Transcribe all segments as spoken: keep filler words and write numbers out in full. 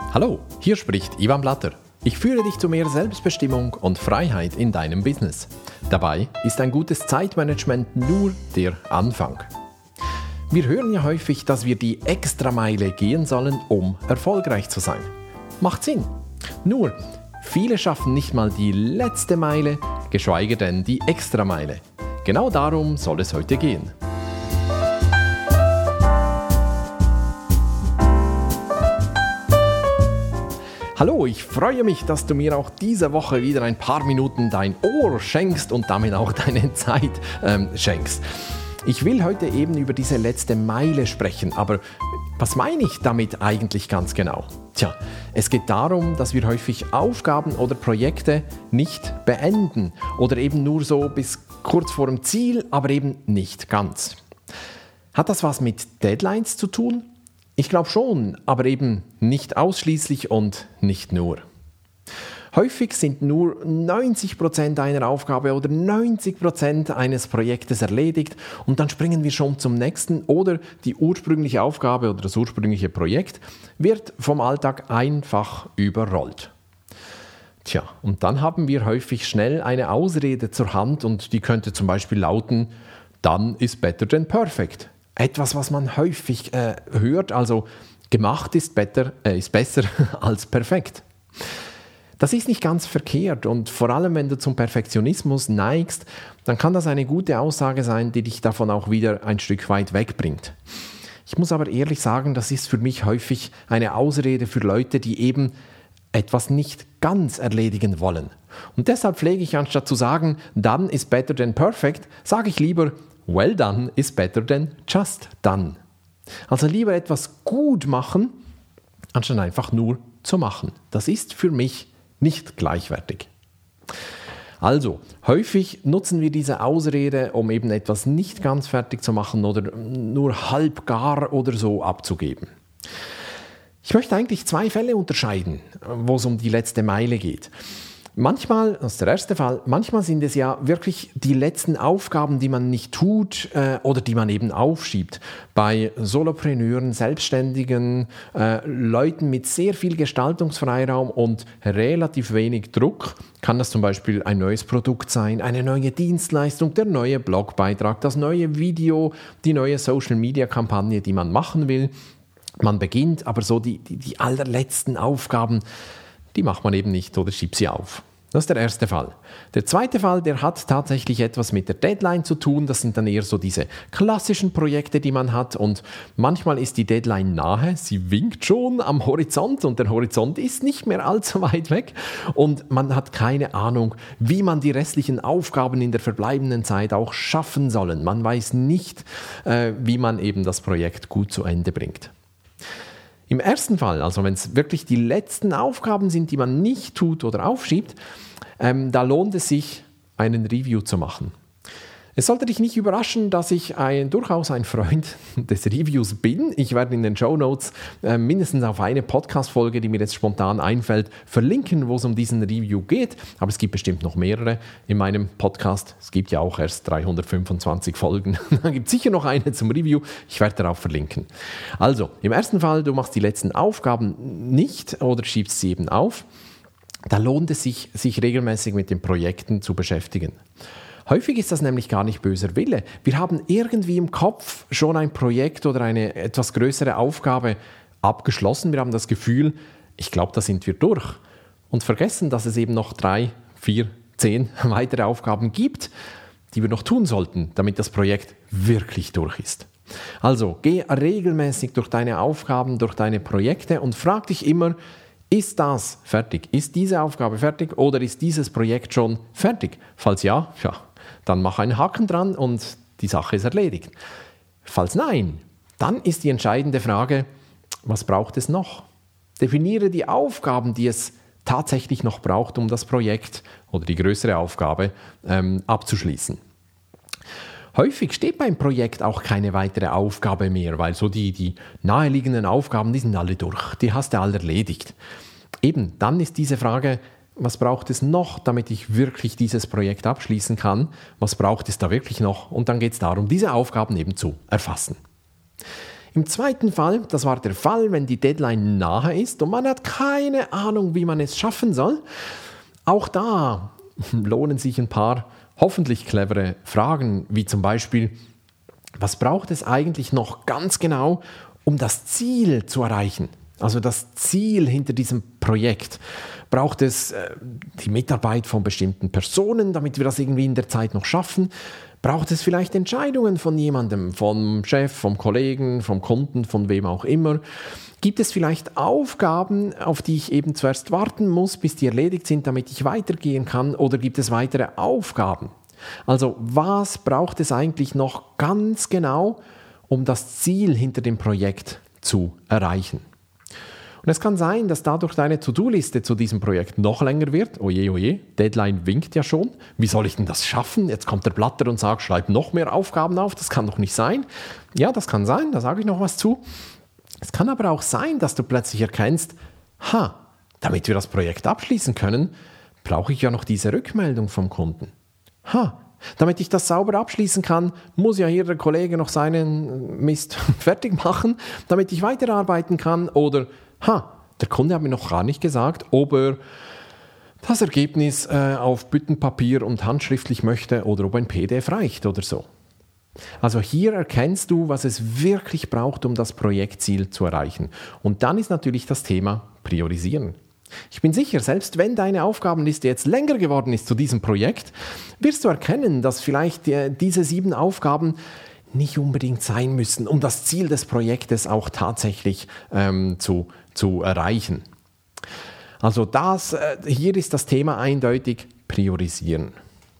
Hallo, hier spricht Ivan Blatter. Ich führe dich zu mehr Selbstbestimmung und Freiheit in deinem Business. Dabei ist ein gutes Zeitmanagement nur der Anfang. Wir hören ja häufig, dass wir die Extrameile gehen sollen, um erfolgreich zu sein. Macht Sinn. Nur, viele schaffen nicht mal die letzte Meile, geschweige denn die Extrameile. Genau darum soll es heute gehen. Hallo, ich freue mich, dass du mir auch diese Woche wieder ein paar Minuten dein Ohr schenkst und damit auch deine Zeit ähm, schenkst. Ich will heute eben über diese letzte Meile sprechen, aber was meine ich damit eigentlich ganz genau? Tja, es geht darum, dass wir häufig Aufgaben oder Projekte nicht beenden oder eben nur so bis kurz vor dem Ziel, aber eben nicht ganz. Hat das was mit Deadlines zu tun? Ich glaube schon, aber eben nicht ausschließlich und nicht nur. Häufig sind nur neunzig Prozent einer Aufgabe oder neunzig Prozent eines Projektes erledigt und dann springen wir schon zum nächsten oder die ursprüngliche Aufgabe oder das ursprüngliche Projekt wird vom Alltag einfach überrollt. Tja, und dann haben wir häufig schnell eine Ausrede zur Hand und die könnte zum Beispiel lauten, done is better than perfect. Etwas, was man häufig äh, hört, also gemacht ist, better, äh, ist besser als perfekt. Das ist nicht ganz verkehrt und vor allem, wenn du zum Perfektionismus neigst, dann kann das eine gute Aussage sein, die dich davon auch wieder ein Stück weit wegbringt. Ich muss aber ehrlich sagen, das ist für mich häufig eine Ausrede für Leute, die eben etwas nicht ganz erledigen wollen. Und deshalb pflege ich, anstatt zu sagen, done is better than perfect, sage ich lieber, well done is better than just done. Also lieber etwas gut machen, anstatt einfach nur zu machen. Das ist für mich nicht gleichwertig. Also, häufig nutzen wir diese Ausrede, um eben etwas nicht ganz fertig zu machen oder nur halb gar oder so abzugeben. Ich möchte eigentlich zwei Fälle unterscheiden, wo es um die letzte Meile geht. Manchmal, das ist der erste Fall, manchmal sind es ja wirklich die letzten Aufgaben, die man nicht tut äh, oder die man eben aufschiebt. Bei Solopreneuren, Selbstständigen, äh, Leuten mit sehr viel Gestaltungsfreiraum und relativ wenig Druck kann das zum Beispiel ein neues Produkt sein, eine neue Dienstleistung, der neue Blogbeitrag, das neue Video, die neue Social-Media-Kampagne, die man machen will. Man beginnt, aber so die, die, die allerletzten Aufgaben, die macht man eben nicht oder schiebt sie auf. Das ist der erste Fall. Der zweite Fall, der hat tatsächlich etwas mit der Deadline zu tun. Das sind dann eher so diese klassischen Projekte, die man hat. Und manchmal ist die Deadline nahe. Sie winkt schon am Horizont und der Horizont ist nicht mehr allzu weit weg. Und man hat keine Ahnung, wie man die restlichen Aufgaben in der verbleibenden Zeit auch schaffen sollen. Man weiß nicht, äh, wie man eben das Projekt gut zu Ende bringt. Im ersten Fall, also wenn es wirklich die letzten Aufgaben sind, die man nicht tut oder aufschiebt, ähm, da lohnt es sich, einen Review zu machen. Es sollte dich nicht überraschen, dass ich ein, durchaus ein Freund des Reviews bin. Ich werde in den Shownotes äh, mindestens auf eine Podcast-Folge, die mir jetzt spontan einfällt, verlinken, wo es um diesen Review geht. Aber es gibt bestimmt noch mehrere in meinem Podcast. Es gibt ja auch erst dreihundertfünfundzwanzig Folgen. Da gibt es sicher noch eine zum Review. Ich werde darauf verlinken. Also, im ersten Fall, du machst die letzten Aufgaben nicht oder schiebst sie eben auf. Da lohnt es sich, sich regelmäßig mit den Projekten zu beschäftigen. Häufig ist das nämlich gar nicht böser Wille. Wir haben irgendwie im Kopf schon ein Projekt oder eine etwas größere Aufgabe abgeschlossen. Wir haben das Gefühl, ich glaube, da sind wir durch. Und vergessen, dass es eben noch drei, vier, zehn weitere Aufgaben gibt, die wir noch tun sollten, damit das Projekt wirklich durch ist. Also, geh regelmäßig durch deine Aufgaben, durch deine Projekte und frag dich immer, ist das fertig? Ist diese Aufgabe fertig oder ist dieses Projekt schon fertig? Falls ja, ja, dann mach einen Haken dran und die Sache ist erledigt. Falls nein, dann ist die entscheidende Frage, was braucht es noch? Definiere die Aufgaben, die es tatsächlich noch braucht, um das Projekt oder die größere Aufgabe ähm, abzuschließen. Häufig steht beim Projekt auch keine weitere Aufgabe mehr, weil so die, die naheliegenden Aufgaben, die sind alle durch, die hast du alle erledigt. Eben, dann ist diese Frage, was braucht es noch, damit ich wirklich dieses Projekt abschließen kann? Was braucht es da wirklich noch? Und dann geht es darum, diese Aufgaben eben zu erfassen. Im zweiten Fall, das war der Fall, wenn die Deadline nahe ist und man hat keine Ahnung, wie man es schaffen soll, auch da lohnen sich ein paar hoffentlich clevere Fragen, wie zum Beispiel, was braucht es eigentlich noch ganz genau, um das Ziel zu erreichen? Also das Ziel hinter diesem Projekt. Braucht es äh, die Mitarbeit von bestimmten Personen, damit wir das irgendwie in der Zeit noch schaffen? Braucht es vielleicht Entscheidungen von jemandem, vom Chef, vom Kollegen, vom Kunden, von wem auch immer? Gibt es vielleicht Aufgaben, auf die ich eben zuerst warten muss, bis die erledigt sind, damit ich weitergehen kann? Oder gibt es weitere Aufgaben? Also was braucht es eigentlich noch ganz genau, um das Ziel hinter dem Projekt zu erreichen? Und es kann sein, dass dadurch deine To-Do-Liste zu diesem Projekt noch länger wird. Oje, oje, Deadline winkt ja schon. Wie soll ich denn das schaffen? Jetzt kommt der Blatter und sagt, schreib noch mehr Aufgaben auf. Das kann doch nicht sein. Ja, das kann sein, da sage ich noch was zu. Es kann aber auch sein, dass du plötzlich erkennst, ha, damit wir das Projekt abschließen können, brauche ich ja noch diese Rückmeldung vom Kunden. Ha, damit ich das sauber abschließen kann, muss ja hier der Kollege noch seinen Mist fertig machen, damit ich weiterarbeiten kann. Oder, ha, der Kunde hat mir noch gar nicht gesagt, ob er das Ergebnis äh, auf Büttenpapier und handschriftlich möchte oder ob ein P D F reicht oder so. Also hier erkennst du, was es wirklich braucht, um das Projektziel zu erreichen. Und dann ist natürlich das Thema Priorisieren. Ich bin sicher, selbst wenn deine Aufgabenliste jetzt länger geworden ist zu diesem Projekt, wirst du erkennen, dass vielleicht äh, diese sieben Aufgaben nicht unbedingt sein müssen, um das Ziel des Projektes auch tatsächlich ähm, zu, zu erreichen. Also das, äh, hier ist das Thema eindeutig Priorisieren.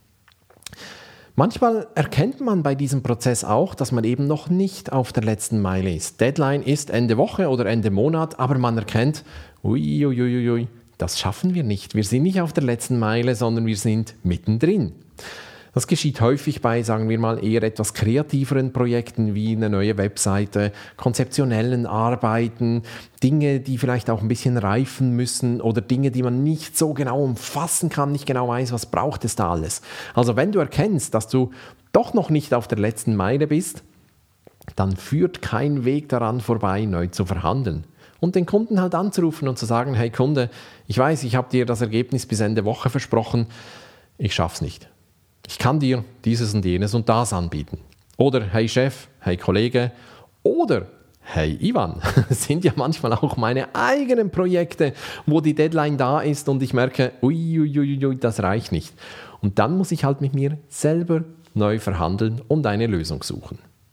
Manchmal erkennt man bei diesem Prozess auch, dass man eben noch nicht auf der letzten Meile ist. Deadline ist Ende Woche oder Ende Monat, aber man erkennt, ui, ui, ui, ui, das schaffen wir nicht. Wir sind nicht auf der letzten Meile, sondern wir sind mittendrin. Das geschieht häufig bei, sagen wir mal, eher etwas kreativeren Projekten wie eine neue Webseite, konzeptionellen Arbeiten, Dinge, die vielleicht auch ein bisschen reifen müssen oder Dinge, die man nicht so genau umfassen kann, nicht genau weiß, was braucht es da alles. Also wenn du erkennst, dass du doch noch nicht auf der letzten Meile bist, dann führt kein Weg daran vorbei, neu zu verhandeln. Und den Kunden halt anzurufen und zu sagen, hey Kunde, ich weiß, ich habe dir das Ergebnis bis Ende Woche versprochen, ich schaff's nicht. Ich kann dir dieses und jenes und das anbieten. Oder hey Chef, hey Kollege oder hey Ivan. Das sind ja manchmal auch meine eigenen Projekte, wo die Deadline da ist und ich merke, uiuiuiui, ui, ui, das reicht nicht. Und dann muss ich halt mit mir selber neu verhandeln und eine Lösung suchen.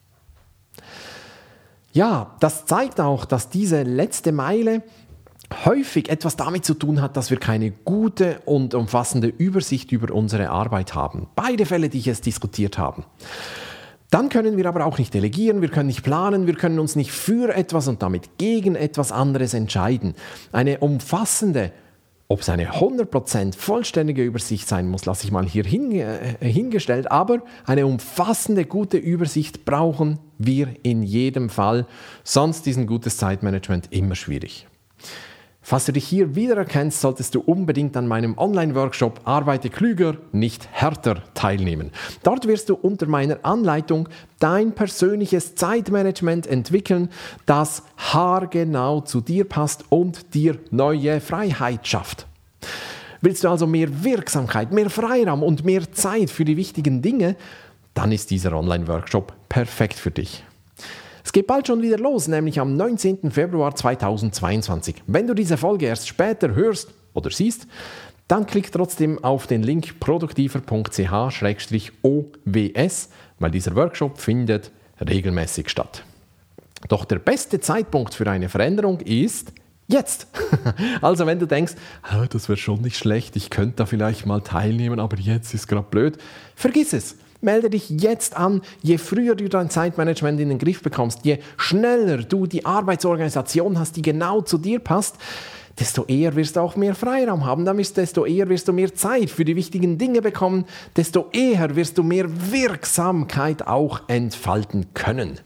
Ja, das zeigt auch, dass diese letzte Meile häufig etwas damit zu tun hat, dass wir keine gute und umfassende Übersicht über unsere Arbeit haben. Beide Fälle, die ich jetzt diskutiert habe. Dann können wir aber auch nicht delegieren, wir können nicht planen, wir können uns nicht für etwas und damit gegen etwas anderes entscheiden. Eine umfassende, ob es eine hundert Prozent vollständige Übersicht sein muss, lasse ich mal hier hin, äh, hingestellt, aber eine umfassende, gute Übersicht brauchen wir in jedem Fall, sonst ist ein gutes Zeitmanagement immer schwierig. Falls du dich hier wiedererkennst, solltest du unbedingt an meinem Online-Workshop Arbeite klüger, nicht härter teilnehmen. Dort wirst du unter meiner Anleitung dein persönliches Zeitmanagement entwickeln, das haargenau zu dir passt und dir neue Freiheit schafft. Willst du also mehr Wirksamkeit, mehr Freiraum und mehr Zeit für die wichtigen Dinge, dann ist dieser Online-Workshop perfekt für dich. Es geht bald schon wieder los, nämlich am neunzehnten Februar zweitausendzweiundzwanzig. Wenn du diese Folge erst später hörst oder siehst, dann klick trotzdem auf den Link produktiver punkt c h slash o w s, weil dieser Workshop findet regelmäßig statt. Doch der beste Zeitpunkt für eine Veränderung ist jetzt. Also wenn du denkst, das wäre schon nicht schlecht, ich könnte da vielleicht mal teilnehmen, aber jetzt ist gerade blöd, vergiss es. Melde dich jetzt an. Je früher du dein Zeitmanagement in den Griff bekommst, je schneller du die Arbeitsorganisation hast, die genau zu dir passt, desto eher wirst du auch mehr Freiraum haben, desto eher wirst du mehr Zeit für die wichtigen Dinge bekommen, desto eher wirst du mehr Wirksamkeit auch entfalten können.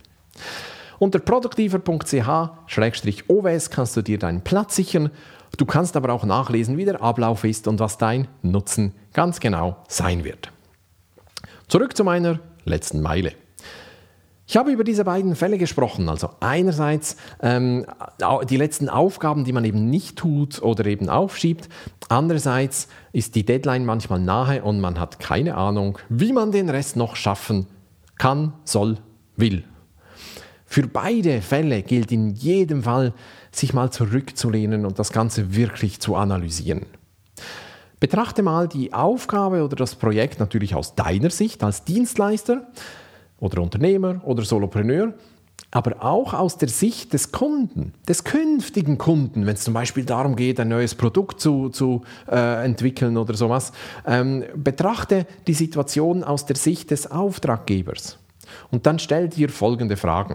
Unter produktiver punkt c h slash o w s kannst du dir deinen Platz sichern. Du kannst aber auch nachlesen, wie der Ablauf ist und was dein Nutzen ganz genau sein wird. Zurück zu meiner letzten Meile. Ich habe über diese beiden Fälle gesprochen, also einerseits ähm, die letzten Aufgaben, die man eben nicht tut oder eben aufschiebt, andererseits ist die Deadline manchmal nahe und man hat keine Ahnung, wie man den Rest noch schaffen kann, soll, will. Für beide Fälle gilt in jedem Fall, sich mal zurückzulehnen und das Ganze wirklich zu analysieren. Betrachte mal die Aufgabe oder das Projekt natürlich aus deiner Sicht als Dienstleister oder Unternehmer oder Solopreneur, aber auch aus der Sicht des Kunden, des künftigen Kunden, wenn es zum Beispiel darum geht, ein neues Produkt zu, zu äh, entwickeln oder sowas. Ähm, betrachte die Situation aus der Sicht des Auftraggebers und dann stell dir folgende Fragen.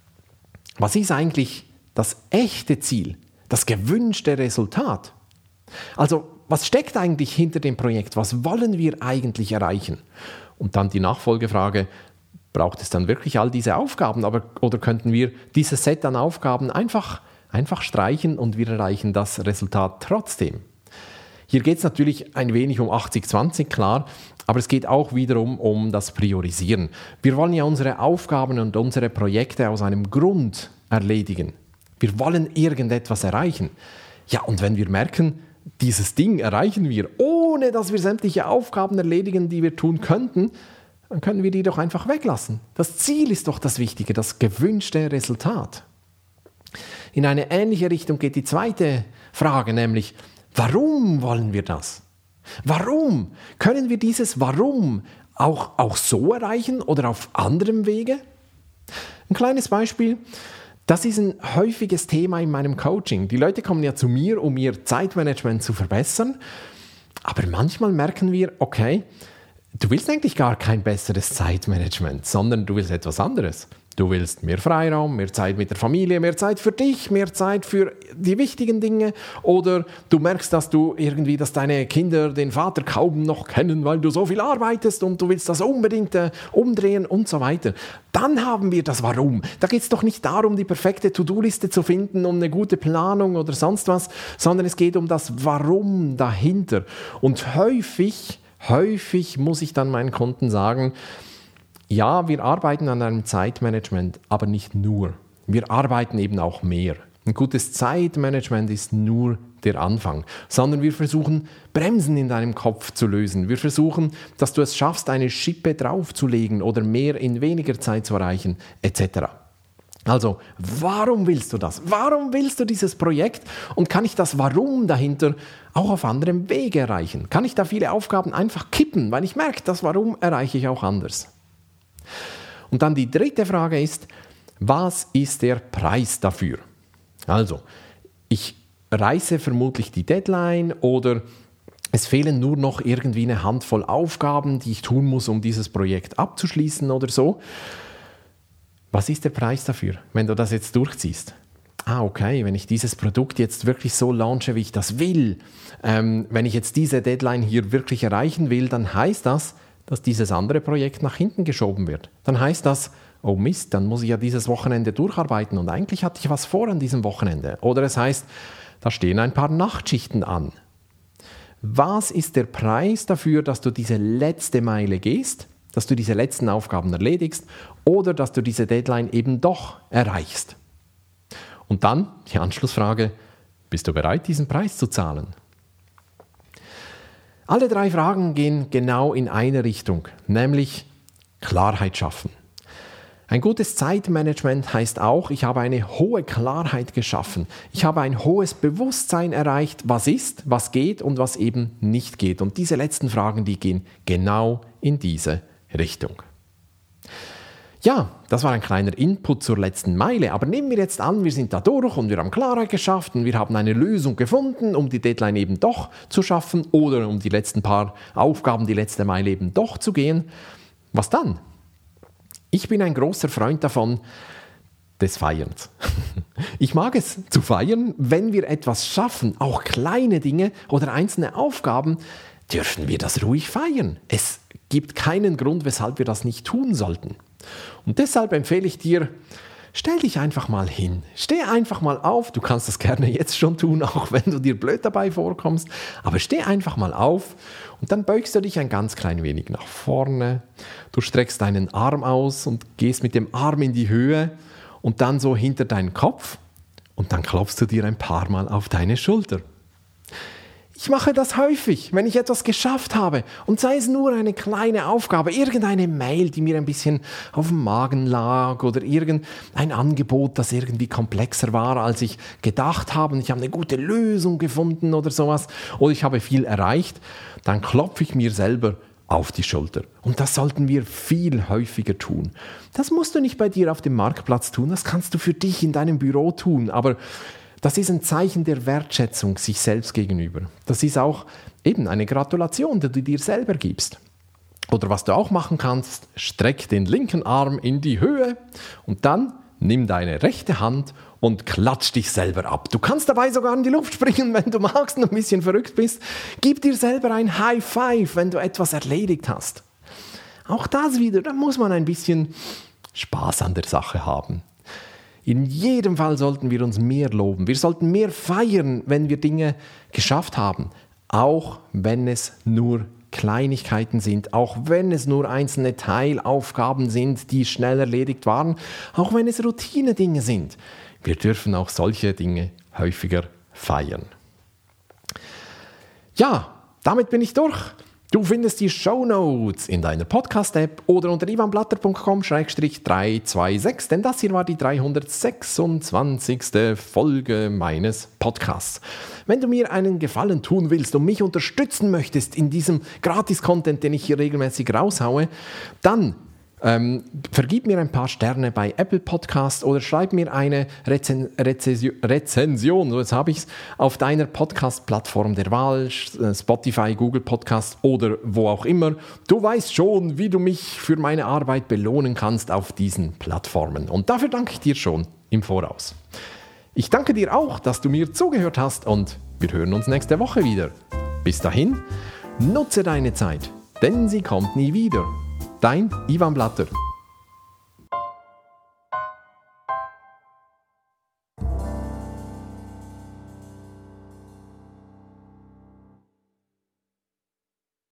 Was ist eigentlich das echte Ziel, das gewünschte Resultat? Also, was steckt eigentlich hinter dem Projekt? Was wollen wir eigentlich erreichen? Und dann die Nachfolgefrage, braucht es dann wirklich all diese Aufgaben, aber, oder könnten wir dieses Set an Aufgaben einfach, einfach streichen und wir erreichen das Resultat trotzdem? Hier geht es natürlich ein wenig um achtzig zwanzig, klar, aber es geht auch wiederum um das Priorisieren. Wir wollen ja unsere Aufgaben und unsere Projekte aus einem Grund erledigen. Wir wollen irgendetwas erreichen. Ja, und wenn wir merken, dieses Ding erreichen wir, ohne dass wir sämtliche Aufgaben erledigen, die wir tun könnten, dann können wir die doch einfach weglassen. Das Ziel ist doch das Wichtige, das gewünschte Resultat. In eine ähnliche Richtung geht die zweite Frage, nämlich, warum wollen wir das? Warum? Können wir dieses Warum auch, auch so erreichen oder auf anderem Wege? Ein kleines Beispiel. Das ist ein häufiges Thema in meinem Coaching. Die Leute kommen ja zu mir, um ihr Zeitmanagement zu verbessern. Aber manchmal merken wir, okay, du willst eigentlich gar kein besseres Zeitmanagement, sondern du willst etwas anderes. Du willst mehr Freiraum, mehr Zeit mit der Familie, mehr Zeit für dich, mehr Zeit für die wichtigen Dinge. Oder du merkst, dass du irgendwie, dass deine Kinder den Vater kaum noch kennen, weil du so viel arbeitest und du willst das unbedingt äh, umdrehen und so weiter. Dann haben wir das Warum. Da geht es doch nicht darum, die perfekte To-Do-Liste zu finden, um eine gute Planung oder sonst was, sondern es geht um das Warum dahinter. Und häufig, häufig muss ich dann meinen Kunden sagen, ja, wir arbeiten an einem Zeitmanagement, aber nicht nur. Wir arbeiten eben auch mehr. Ein gutes Zeitmanagement ist nur der Anfang, sondern wir versuchen, Bremsen in deinem Kopf zu lösen. Wir versuchen, dass du es schaffst, eine Schippe draufzulegen oder mehr in weniger Zeit zu erreichen, et cetera. Also, warum willst du das? Warum willst du dieses Projekt? Und kann ich das Warum dahinter auch auf anderem Wege erreichen? Kann ich da viele Aufgaben einfach kippen, weil ich merke, das Warum erreiche ich auch anders? Und dann die dritte Frage ist, was ist der Preis dafür? Also, ich reiße vermutlich die Deadline oder es fehlen nur noch irgendwie eine Handvoll Aufgaben, die ich tun muss, um dieses Projekt abzuschließen oder so. Was ist der Preis dafür, wenn du das jetzt durchziehst? Ah, okay, wenn ich dieses Produkt jetzt wirklich so launche, wie ich das will, ähm, wenn ich jetzt diese Deadline hier wirklich erreichen will, dann heißt das, dass dieses andere Projekt nach hinten geschoben wird. Dann heißt das, oh Mist, dann muss ich ja dieses Wochenende durcharbeiten und eigentlich hatte ich was vor an diesem Wochenende. Oder es heißt, da stehen ein paar Nachtschichten an. Was ist der Preis dafür, dass du diese letzte Meile gehst, dass du diese letzten Aufgaben erledigst oder dass du diese Deadline eben doch erreichst? Und dann die Anschlussfrage, bist du bereit, diesen Preis zu zahlen? Alle drei Fragen gehen genau in eine Richtung, nämlich Klarheit schaffen. Ein gutes Zeitmanagement heißt auch, ich habe eine hohe Klarheit geschaffen. Ich habe ein hohes Bewusstsein erreicht, was ist, was geht und was eben nicht geht. Und diese letzten Fragen, die gehen genau in diese Richtung. Ja, das war ein kleiner Input zur letzten Meile, aber nehmen wir jetzt an, wir sind da durch und wir haben Klarheit geschafft und wir haben eine Lösung gefunden, um die Deadline eben doch zu schaffen oder um die letzten paar Aufgaben, die letzte Meile eben doch zu gehen. Was dann? Ich bin ein großer Freund davon, des Feierns. Ich mag es zu feiern, wenn wir etwas schaffen, auch kleine Dinge oder einzelne Aufgaben, dürfen wir das ruhig feiern. Es gibt keinen Grund, weshalb wir das nicht tun sollten. Und deshalb empfehle ich dir, Stell dich einfach mal hin. Steh einfach mal auf. Du kannst das gerne jetzt schon tun, auch wenn du dir blöd dabei vorkommst. Aber steh einfach mal auf und dann beugst du dich ein ganz klein wenig nach vorne. Du streckst deinen Arm aus und gehst mit dem Arm in die Höhe und dann so hinter deinen Kopf und dann klopfst du dir ein paar Mal auf deine Schulter. Ich mache das häufig, wenn ich etwas geschafft habe und sei es nur eine kleine Aufgabe, irgendeine Mail, die mir ein bisschen auf dem Magen lag oder irgendein Angebot, das irgendwie komplexer war, als ich gedacht habe und ich habe eine gute Lösung gefunden oder sowas oder ich habe viel erreicht, dann klopfe ich mir selber auf die Schulter. Und das sollten wir viel häufiger tun. Das musst du nicht bei dir auf dem Marktplatz tun, das kannst du für dich in deinem Büro tun, aber das ist ein Zeichen der Wertschätzung sich selbst gegenüber. Das ist auch eben eine Gratulation, die du dir selber gibst. Oder was du auch machen kannst, streck den linken Arm in die Höhe und dann nimm deine rechte Hand und klatsch dich selber ab. Du kannst dabei sogar in die Luft springen, wenn du magst und ein bisschen verrückt bist. Gib dir selber ein High Five, wenn du etwas erledigt hast. Auch das wieder, da muss man ein bisschen Spaß an der Sache haben. In jedem Fall sollten wir uns mehr loben. Wir sollten mehr feiern, wenn wir Dinge geschafft haben. Auch wenn es nur Kleinigkeiten sind, auch wenn es nur einzelne Teilaufgaben sind, die schnell erledigt waren, auch wenn es Routine-Dinge sind. Wir dürfen auch solche Dinge häufiger feiern. Ja, damit bin ich durch. Du findest die Shownotes in deiner Podcast-App oder unter ivanblatter punkt com slash drei zwei sechs, denn das hier war die dreihundertsechsundzwanzigste Folge meines Podcasts. Wenn du mir einen Gefallen tun willst und mich unterstützen möchtest in diesem Gratis-Content, den ich hier regelmäßig raushaue, dann Ähm, vergib mir ein paar Sterne bei Apple Podcast oder schreib mir eine Rezen- Rezesio- Rezension, so jetzt habe ich es, auf deiner Podcast-Plattform der Wahl, Spotify, Google Podcast oder wo auch immer. Du weißt schon, wie du mich für meine Arbeit belohnen kannst auf diesen Plattformen. Und dafür danke ich dir schon im Voraus. Ich danke dir auch, dass du mir zugehört hast und wir hören uns nächste Woche wieder. Bis dahin, nutze deine Zeit, denn sie kommt nie wieder. Dein Ivan Blatter.